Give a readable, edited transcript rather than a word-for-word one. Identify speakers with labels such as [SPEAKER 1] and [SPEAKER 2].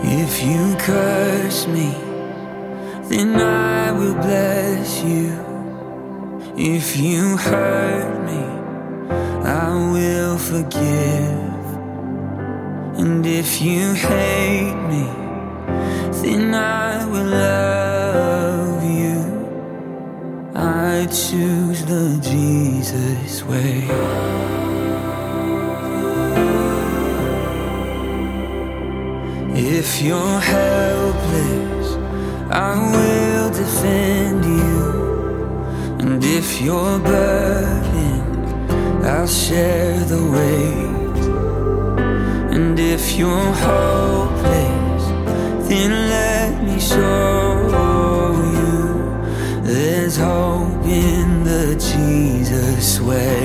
[SPEAKER 1] If you curse me, then I will bless you. If you hurt me, I will forgive. And if you hate me, then I will love you. I choose the Jesus way. If you're helpless, I will defend you. And if you're burdened, I'll share the weight. And if you're hopeless, then let me show you there's hope in the Jesus way.